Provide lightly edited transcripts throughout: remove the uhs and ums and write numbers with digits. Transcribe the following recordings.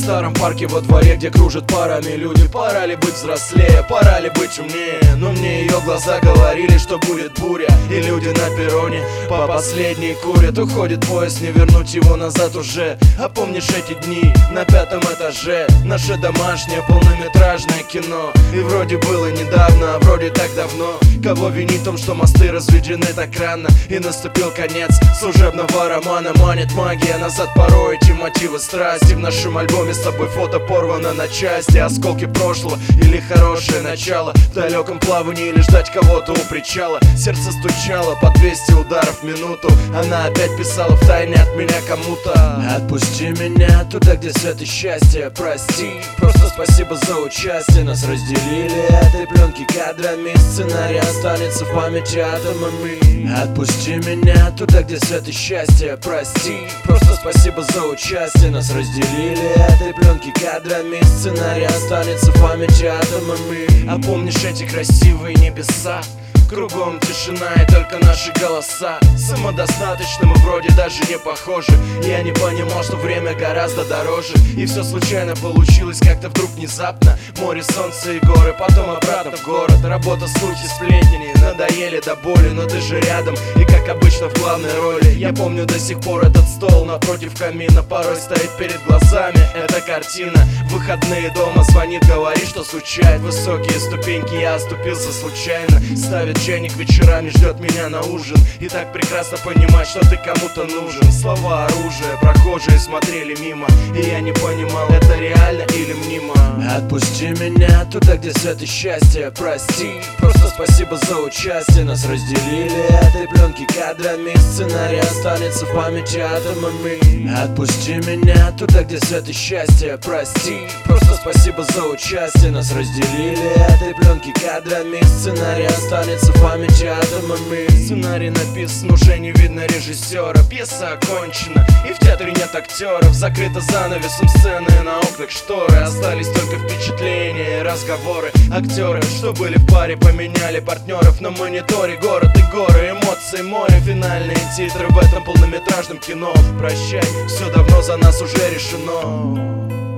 старом парке во дворе, где кружат парами люди. Пора ли быть взрослее, пора ли быть умнее? Но мне ее глаза говорили, что будет буря, и люди на перроне по последней курят. Уходит поезд, не вернуть его назад уже. А помнишь эти дни на 5-м этаже? Наше домашнее полнометражное кино. И вроде было недавно, а вроде так давно. Кого винить в том, что мосты разведены так рано? И наступил конец служебного романа. Манит магия назад порой, эти мотивы страсти. В нашем альбоме с тобой фото порвано на части. Осколки прошлого или хорошее начало, в далеком плавании или ждать кого-то у причала. Сердце стучало по 200 ударов в минуту. Она опять писала втайне от меня кому-то: отпусти меня туда, где свет и счастье. Прости, просто спасибо за участие. Нас разделили этой пленки кадрами. Сценарий останется в памяти атомами. Отпусти меня туда, где свет и счастье. Прости, просто спасибо за участие. Нас разделили этой пленки кадрами. Сценарий останется в памяти атомами. А помнишь эти красивые небеса? Кругом тишина и только наши голоса. Самодостаточно мы вроде даже не похожи. Я не понимал, что время гораздо дороже. И все случайно получилось как-то вдруг внезапно. Море, солнце и горы, потом обратно в город. Работа, слухи, сплетни надоели до боли. Но ты же рядом и как обычно в главной роли. Я помню до сих пор этот стол напротив камина. Порой стоит перед глазами эта картина. В выходные дома звонит, говорит, что скучает. Высокие ступеньки, я оступился случайно. Ставит чайник вечерами, ждет меня на ужин. И так прекрасно понимать, что ты кому-то нужен. Слова оружие, прохожие смотрели мимо. И я не понимал, это реально или мнимо. Отпусти меня туда, где свет и счастье. Прости, просто спасибо за участие. Нас разделили этой пленки кадрами. Сценарий останется в памяти атомами. Отпусти меня туда, где свет и счастье. Прости, просто спасибо за участие. Нас разделили этой пленки кадрами. Сценарий останется в памяти атомами. Сценарий написан, уже не видно режиссера. Пьеса окончена, и в театре нет актеров. Закрыто занавесом сцены, на окнах шторы. Остались только впечатления и разговоры. Актеры, что были в паре, поменяли партнеров. На мониторе город и горы, эмоции, море. Финальные титры в этом полнометражном кино. Прощай, все давно за нас уже решено.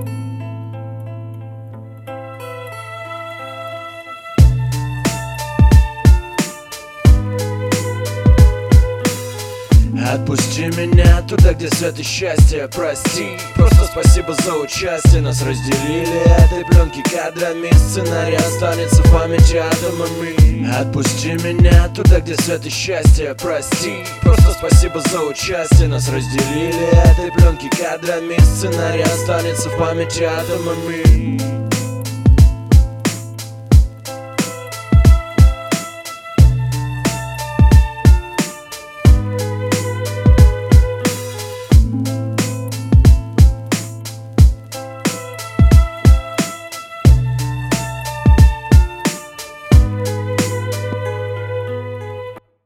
Отпусти меня туда, где свет и счастье. Прости, просто спасибо за участие. Нас разделили этой пленки кадрами. Сценарий останется в памяти атомами. Отпусти меня туда, где свет и счастье. Прости, просто спасибо за участие. Нас разделили этой пленки кадрами. Сценарий останется в памяти атомами.